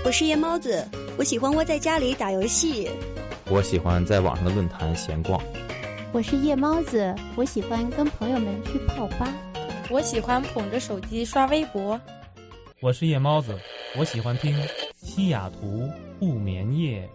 我是夜猫子，我喜欢窝在家里打游戏。 我喜欢在网上的论坛闲逛。 我是夜猫子，我喜欢跟朋友们去泡吧。 我喜欢捧着手机刷微博。 我是夜猫子，我喜欢听西雅图不眠夜。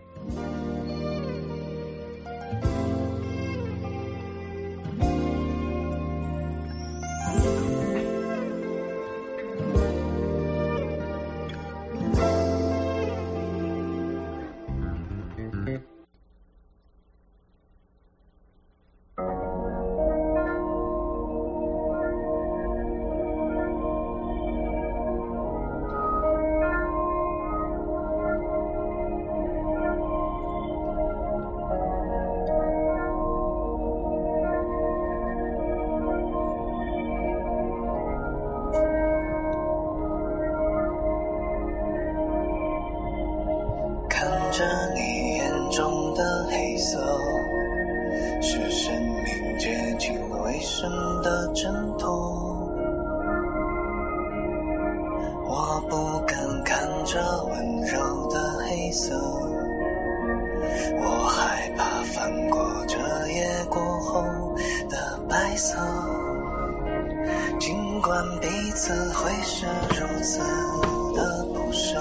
着你眼中的黑色，是生命接近尾声的挣脱。我不敢看着温柔的黑色，我害怕翻过这夜过后的白色。尽管彼此会是如此的不舍，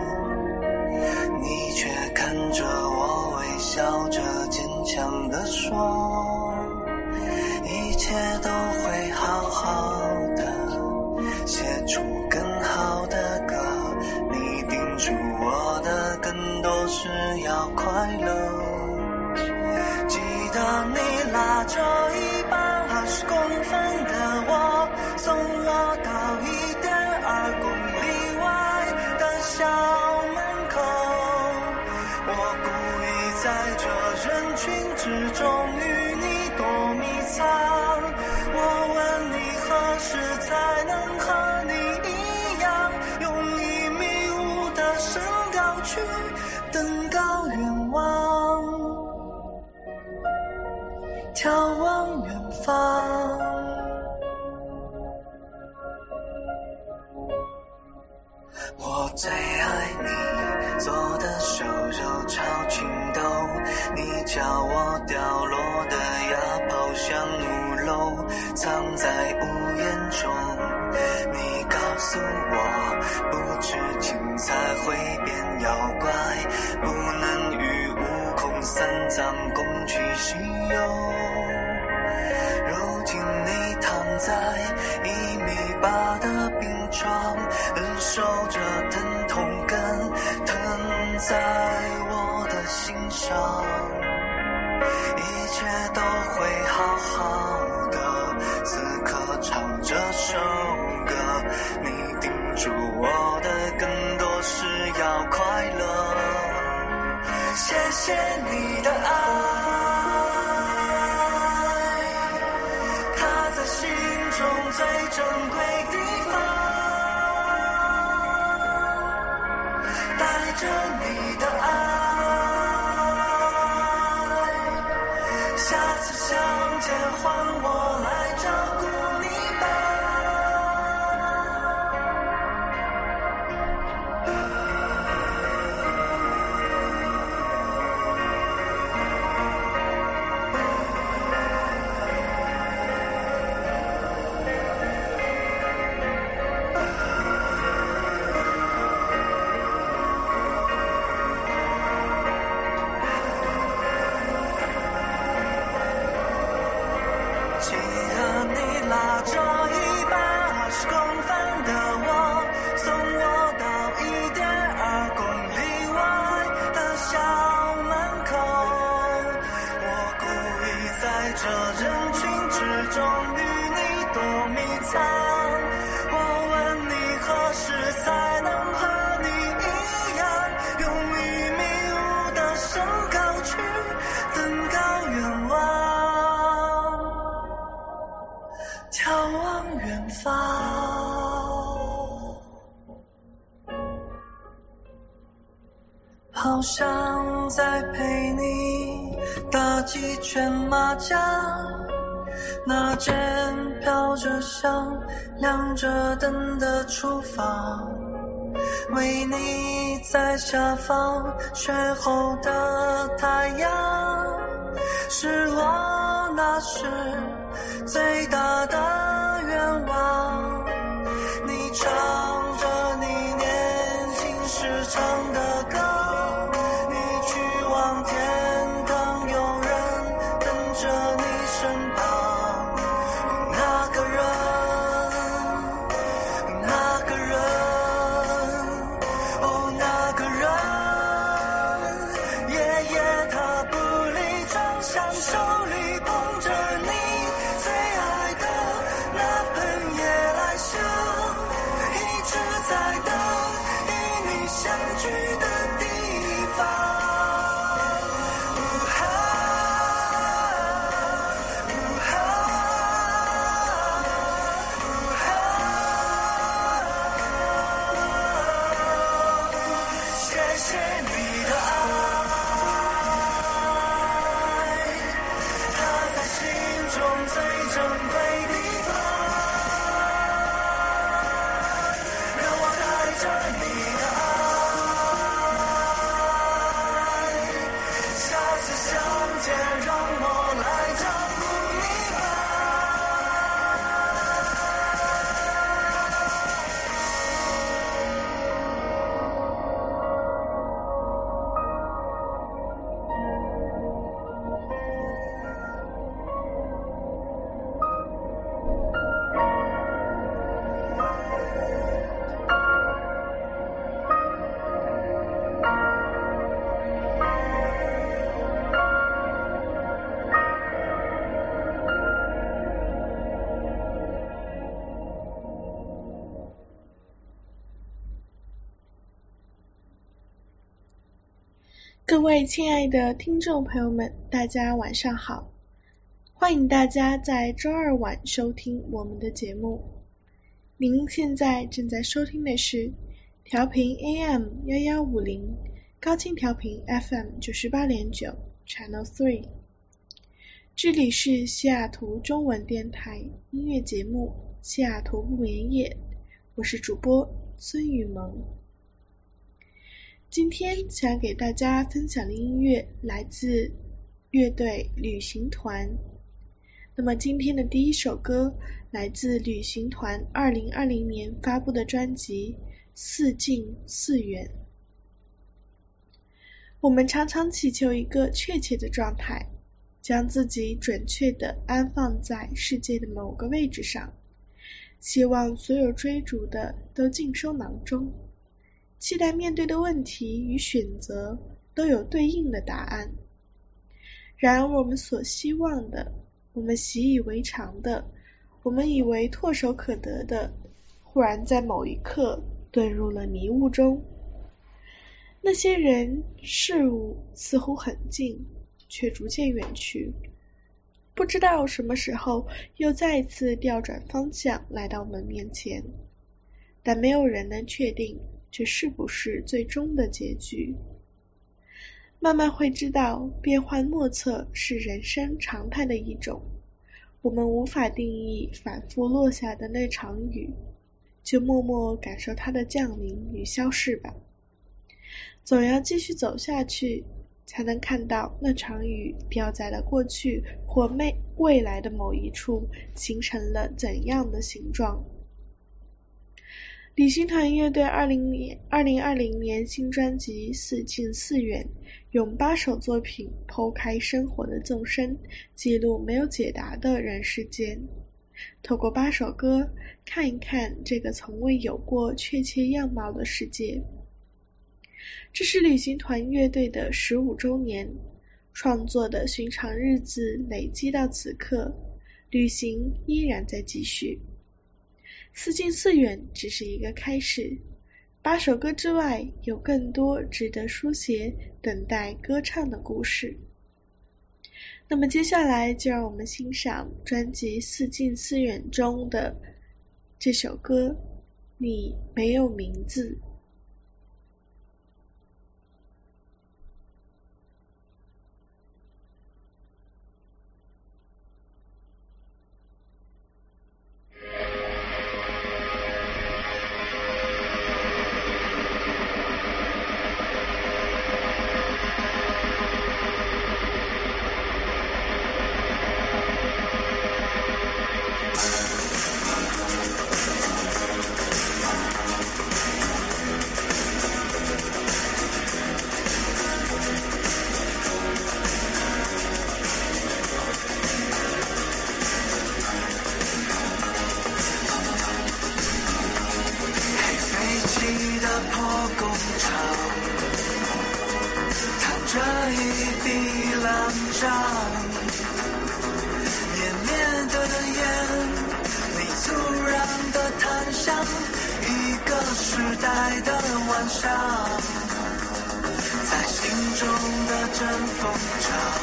你却看着我微笑着坚强地说，一切都会好好的，写出更好的歌。你叮嘱我的更多是要快乐。记得你拉着180公分的我，送我到1.2公里外的小门口。我故意在这人群之中与你躲迷藏，我问你何时才能和你一样，用1.5米的身高去登高远望，眺望远方。我最爱你做的瘦肉炒青豆，你叫我掉落的牙抛向5楼，藏在屋檐中。你告诉我，不吃青菜会变妖怪，不能与悟空3藏共去西游。如今你躺在1.8米的病床，忍受着疼痛跟疼在我的心上，一切都会好好的，此刻唱这首歌。你叮嘱我的更多是要快乐，谢谢你的爱，它在心中最珍贵地方，带着你的爱，下次相见换我来照顾你吧。记得你拉着180公分的我，送我到1.2公里外的小门口。我故意在这人群之中与你躲迷藏，我问你何时才能和你一样，用1.5米的身高去登高远望，眺望远方。好想再陪你打几圈麻将，那间飘着香亮着灯的厨房， 为你在下方雪后的太阳，是我那时最大的愿望。你唱着你年轻时唱的歌，你去往天堂，有人等着你身旁。那个人，那个人，哦，那个人，爷爷他不理长相，手里捧着你最爱的那盆夜来香，一直在等与你相聚的地方。谢谢你的爱，它在心中最珍贵地方，让我带着你的爱，下次相见让我来照顾你吧。 各位亲爱的听众朋友们，大家晚上好，欢迎大家在周二晚收听我们的节目。您现在正在收听的是调频 AM1150 高清调频 FM 98.9 Channel 3， 这里是西雅图中文电台音乐节目西雅图不眠夜，我是主播孙雨萌。今天想给大家分享的音乐来自乐队旅行团。那么今天的第一首歌来自旅行团2020年发布的专辑《似近似远》。我们常常祈求一个确切的状态，将自己准确地安放在世界的某个位置上，希望所有追逐的都尽收囊中，期待面对的问题与选择都有对应的答案。然而我们所希望的，我们习以为常的，我们以为唾手可得的，忽然在某一刻遁入了迷雾中。那些人事物似乎很近，却逐渐远去，不知道什么时候又再一次调转方向来到我们面前，但没有人能确定这是不是最终的结局。慢慢会知道，变幻莫测是人生常态的一种，我们无法定义反复落下的那场雨，就默默感受它的降临与消逝吧。总要继续走下去，才能看到那场雨掉在了过去或未来的某一处，形成了怎样的形状。旅行团乐队2020年新专辑《似近似远》，用8首作品剖开生活的纵深，记录没有解答的人世间。透过8首歌，看一看这个从未有过确切样貌的世界。这是旅行团乐队的15周年，创作的寻常日子累积到此刻，旅行依然在继续。似近似远只是一个开始，8首歌之外有更多值得书写等待歌唱的故事。那么接下来就让我们欣赏专辑《似近似远》中的这首歌，你没有名字。 场，弹着一笔浪章，绵绵的烟，你突然的檀香，一个时代的晚上，在心中的阵风场，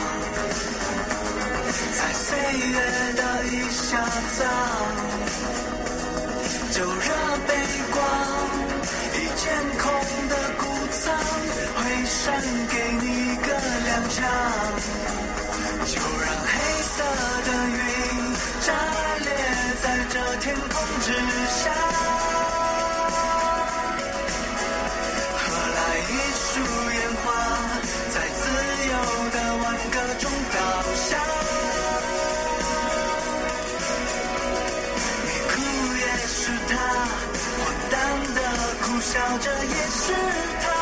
在岁月的一下葬，就让悲光一见空的谷仓，会闪给你个踉跄，就让黑色的云炸裂在这天空之下，何来一束烟花，在自由的挽歌中倒下，你哭也是他，荒诞的苦笑着也是他，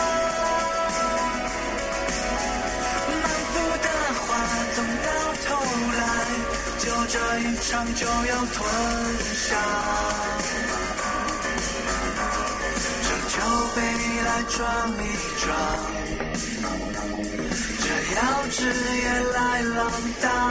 满腹的话总到头来就这一场就要吞下，这酒杯来装一装，这药汁也来浪荡，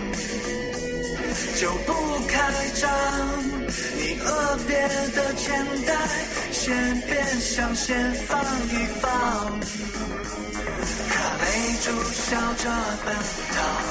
就不开张，你额别的钱袋先变相先放一放，看泪珠笑着奔逃，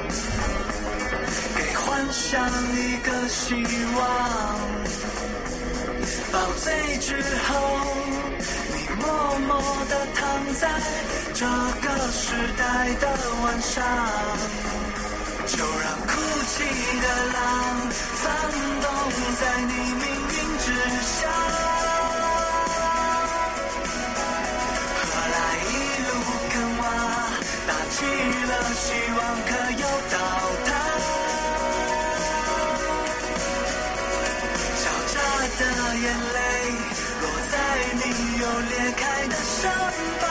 给幻想一个希望，爆醉之后你默默地躺在这个时代的晚上，就让哭泣的浪翻动在你命运之下，何来一路坑洼，打起了希望可又倒塌，小扎的眼泪落在你又裂开的伤疤，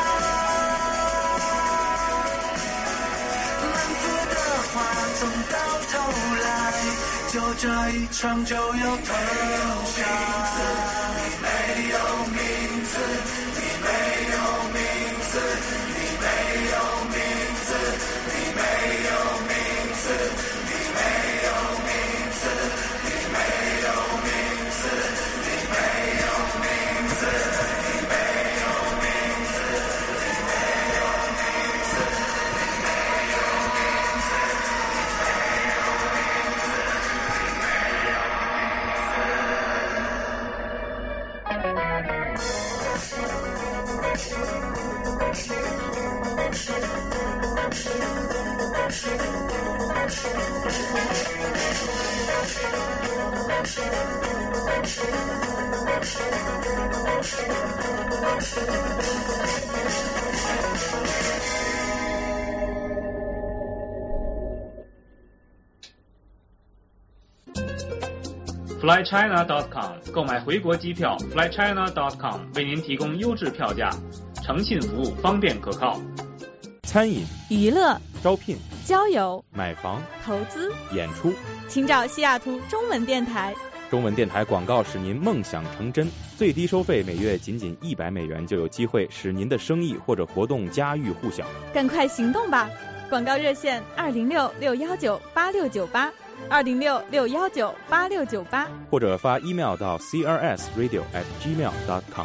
总到头来就这一场就要吞下，你没有名字，你没有名字，你没有名字，你没有名字，你没有名字，你没有名字，你没有名字，你没有名字，你没有名字，你没有名字。 FlyChina.com 购买回国机票 ，FlyChina.com 为您提供优质票价，诚信服务，方便可靠。 餐饮、 娱乐、 招聘、 交友、 买房、 投资、 演出， 请找西雅图中文电台。 中文电台广告使您梦想成真，最低收费每月仅$100就有机会使您的生意或者活动家喻户晓。 赶快行动吧！广告热线206-619-8698。206-619-8698， 或者发 email 到 crsradio@gmail.com。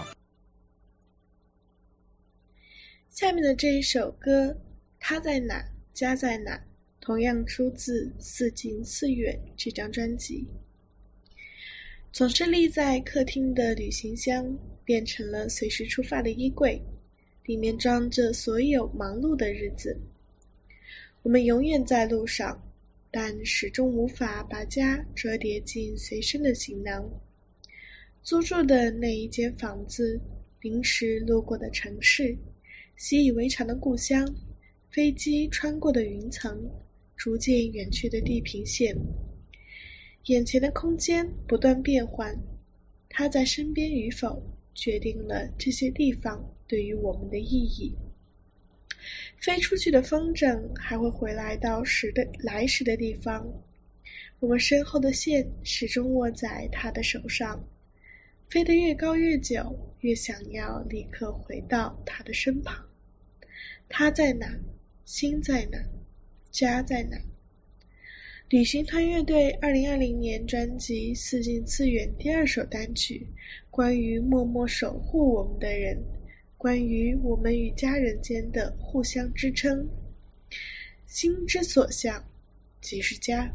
下面的这一首歌，他在哪，家在哪，同样出自《四近四月》这张专辑。总是立在客厅的旅行箱，变成了随时出发的衣柜，里面装着所有忙碌的日子。我们永远在路上，但始终无法把家折叠进随身的行囊。租住的那一间房子，临时路过的城市，习以为常的故乡，飞机穿过的云层，逐渐远去的地平线，眼前的空间不断变换，他在身边与否，决定了这些地方对于我们的意义。飞出去的风筝还会回来到来时的地方，我们身后的线始终握在他的手上。 飞得越高越久，越想要立刻回到他的身旁。他在哪？心在哪？家在哪？旅行团乐队2020年专辑《四近次远》第2首单曲，关于默默守护我们的人，关于我们与家人间的互相支撑。心之所向，即是家。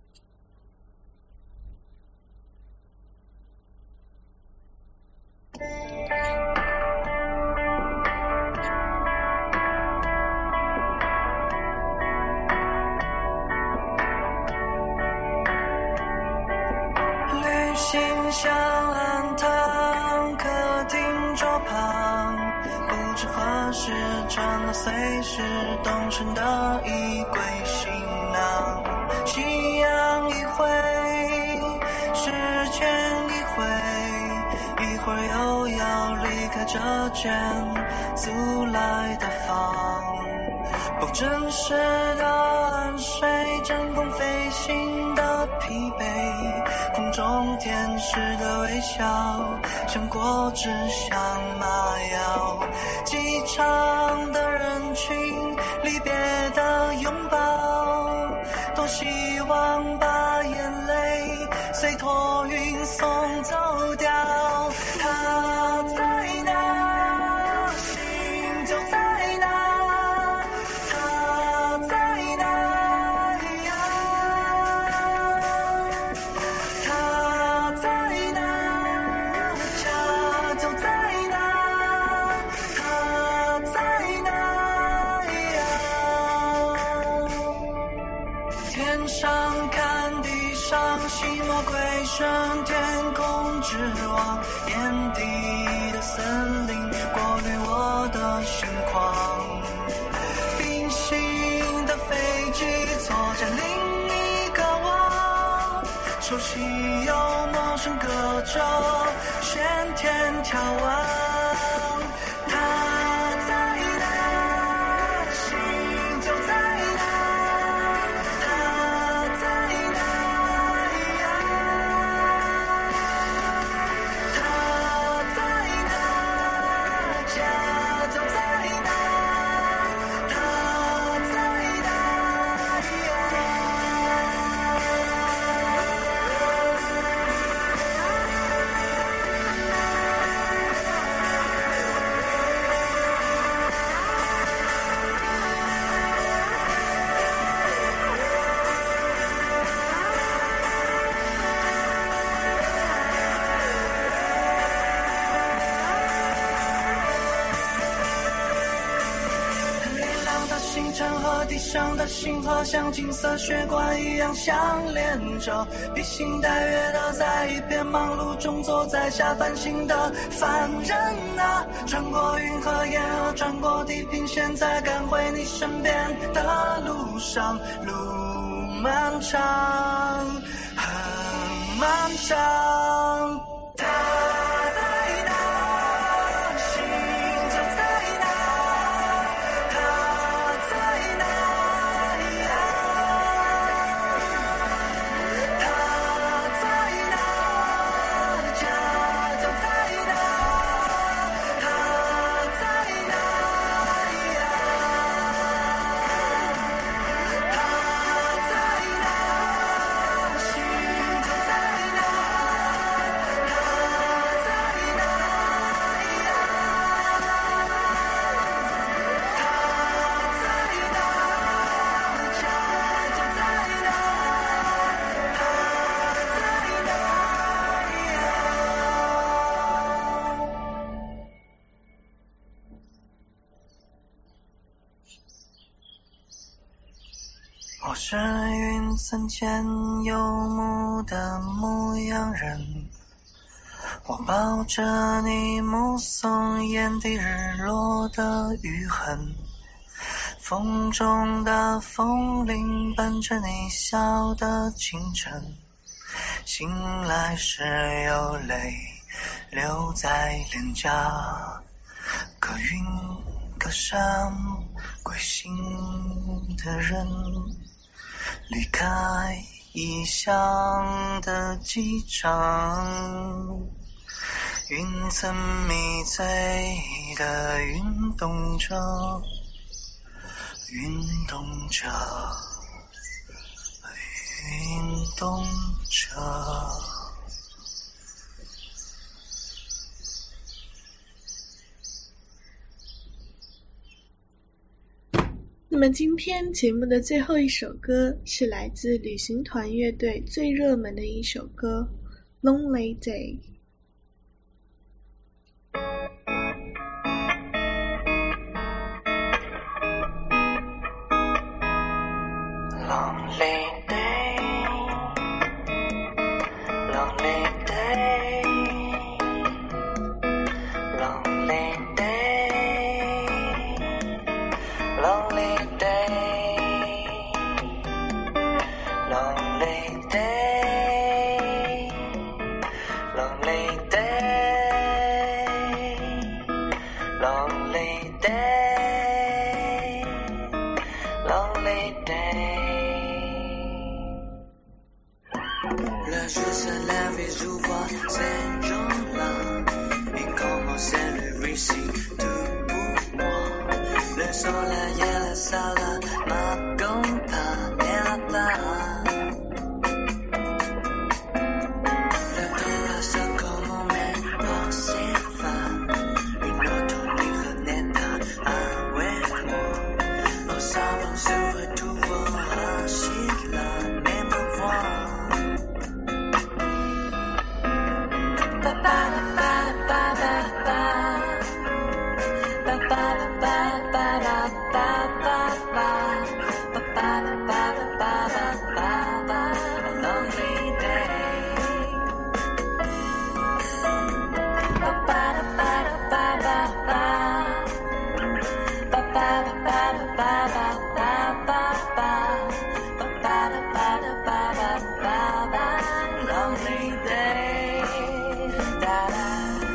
旅行向安堂，客厅桌旁，不知何时成了随时动身的衣柜行囊。夕阳一回，时间一回，一会儿又要离开这间租来的房。不真实的安睡，真空飞行的疲惫，空中天使的微笑，像果汁像麻药。机场的人群，离别的拥抱，多希望把眼泪随托运送走掉。他在哪？心就在哪？他在哪呀？他在哪？家就在哪？他在哪呀？天上看地上，细魔鬼神，天空之王，眼底的森林，过滤我的心狂。平行的飞机错在另一个我，熟悉又陌生隔着喧天眺望。他在哪？心就在哪？他在哪呀？他在哪？家就在哪？他在哪呀？月亮的星辰和地上的星河像金色血管一样相连着，披星戴月的在一片忙碌中坐在下繁星的凡人啊，穿过云和烟河，穿过地平线，在赶回你身边的路上，路漫长，很漫长。他在哪？心就在哪？他在哪呀？他在哪？家就在哪？他在哪呀？他在哪？心就在哪？他在哪呀？我是云层间游牧的牧羊人，我抱着你目送眼底日落的余痕，风中的风铃伴着你笑的清晨，醒来时有泪流在脸颊，可云可山归心的人，离开异乡的机场， 云层迷醉的运动着，运动着，运动着。 那么今天节目的最后一首歌是来自旅行团乐队最热门的一首歌《Lonely Day》。 Lonely day, lonely day, lonely day, lonely day, lonely day, lonely day, lonely day, lonely day.Le jour se lève et j'ouvre ces gens-là. Et comment c'est le récit tout pour moi. Le soleil et la salle m'accompagnent là-bas. Le temps passe comme on est passé fin. Une autre renaît avec moi. Nous savons se retrouver sur la même voix.Lonely day, da-da.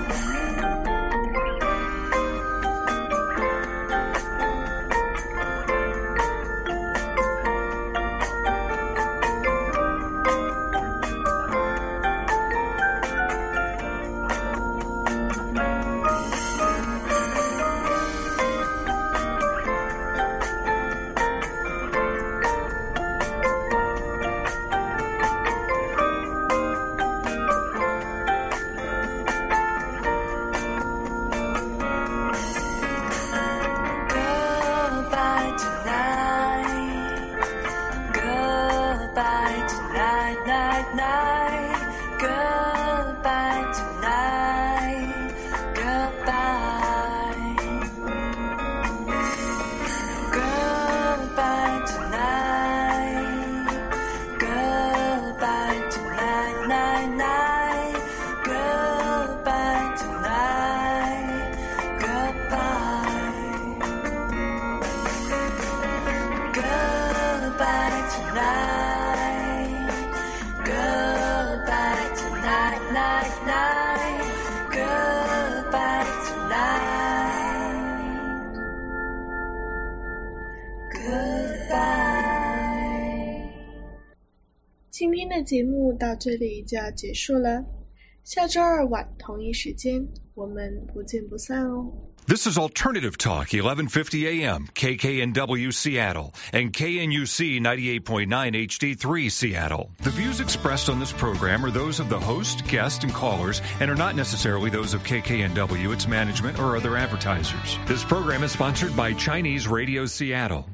Goodbye. 今天的节目到这里就要结束了，下周二晚同一时间我们不见不散哦。 This is Alternative Talk, 1150 AM, KKNW Seattle, and KNUC 98.9 HD3 Seattle. The views expressed on this program are those of the host, guest, and callers, and are not necessarily those of KKNW, its management, or other advertisers. This program is sponsored by Chinese Radio Seattle.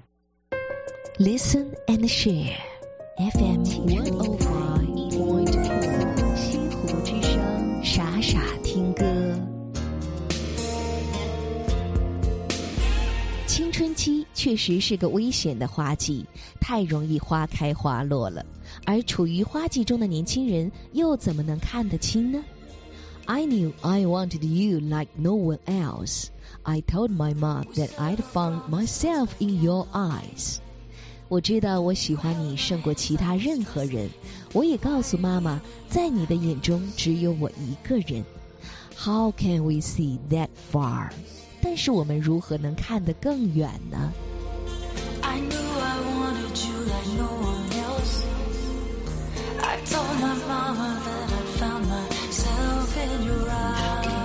Listen and share. FM 105.4 西湖之声，傻傻听歌。青春期确实是个危险的花季，太容易花开花落了。而处于花季中的年轻人又怎么能看得清呢？ I knew I wanted you like no one else. I told my mom that I'd found myself in your eyes. 我知道我喜欢你胜过其他任何人，我也告诉妈妈，在你的眼中只有我一个人。 How can we see that far?但是我们如何能看得更远呢？ I knew I wanted you like no one else. I told my mama that I found myself in your eyes.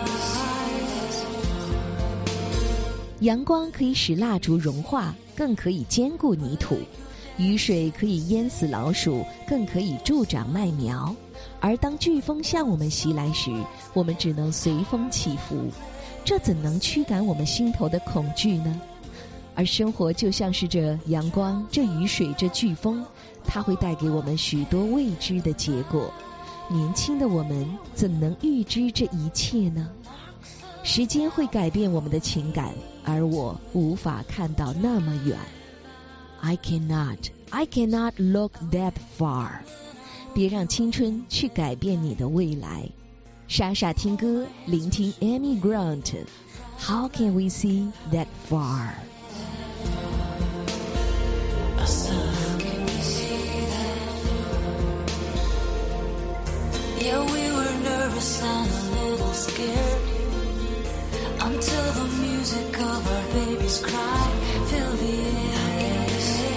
阳光可以使蜡烛融化，更可以坚固泥土；雨水可以淹死老鼠，更可以助长麦苗。而当飓风向我们袭来时，我们只能随风起伏，这怎能驱赶我们心头的恐惧呢？而生活就像是这阳光、这雨水、这飓风，它会带给我们许多未知的结果。年轻的我们怎能预知这一切呢？时间会改变我们的情感，而我无法看到那么远。I cannot look that far。 别让青春去改变你的未来。傻傻听歌，聆听 Amy Grant。How can we see that far？ Yeah, we were nervous and a little scared until the music of our baby's cry filled the air.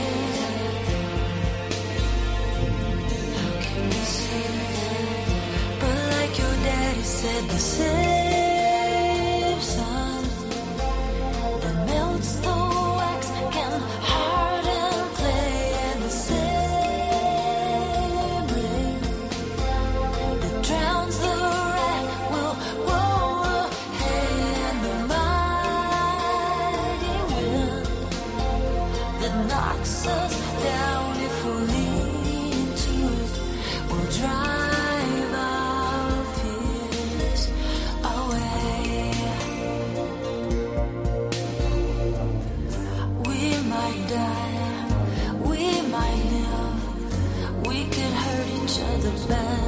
How can we say that? But like your daddy said, the same sun that melts the wax can harden clay, and the same rain that drowns the rat will roll the hay, and the mighty wind that knocks us down if we lean into it will drive our fears away. We might die, we might live, we could hurt each other bad.